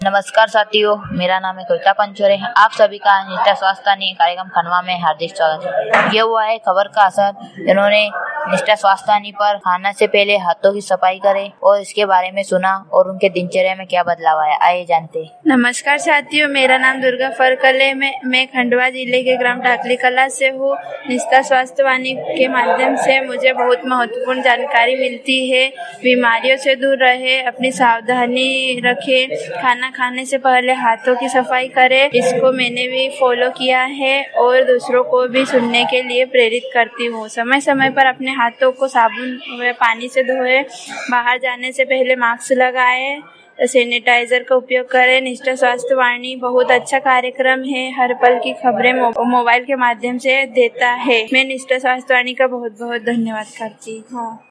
नमस्कार साथियों, मेरा नाम है कविता पंचोरे। आप सभी का निष्ठा स्वास्थ्य कार्यक्रम खंडवा में हार्दिक स्वागत है। ये हुआ है खबर का असर। इन्होंने निष्ठा स्वास्थ्य पर खाने से पहले हाथों की सफाई करें और इसके बारे में सुना और उनके दिनचर्या में क्या बदलाव आया। आइए जानते हैं। नमस्कार साथियों, मेरा नाम दुर्गा फरकल है। मैं खंडवा जिले के ग्राम ढाकली कला से हूँ। निष्ठा स्वास्थ्य के माध्यम से मुझे बहुत महत्वपूर्ण जानकारी मिलती है। बीमारियों से दूर रहे, अपनी सावधानी रखे, खाना खाने से पहले हाथों की सफाई करें। इसको मैंने भी फॉलो किया है और दूसरों को भी सुनने के लिए प्रेरित करती हूँ। समय समय पर अपने हाथों को साबुन व पानी से धोएं। बाहर जाने से पहले मास्क लगाएं, सैनिटाइजर का उपयोग करें। निष्ठा स्वास्थ्य वाणी बहुत अच्छा कार्यक्रम है। हर पल की खबरें मोबाइल के माध्यम से देता है। मैं निष्ठा स्वास्थ्य वाणी का बहुत बहुत धन्यवाद करती हूँ।